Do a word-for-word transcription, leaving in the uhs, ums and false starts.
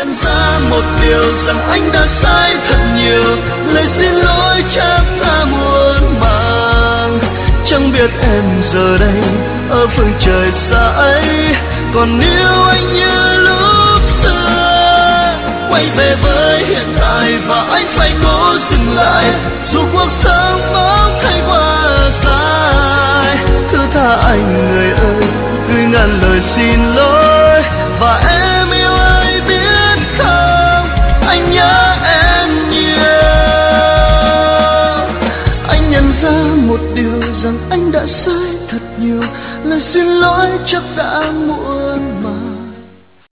nhận ra một điều rằng anh đã sai thật nhiều. Lời xin lỗi chắc ta muôn màng. Chẳng biết em giờ đây ở phương trời xa ấy còn yêu anh như lúc xưa. Quay về với hiện tại và anh phải cố dừng lại, dù cuộc sống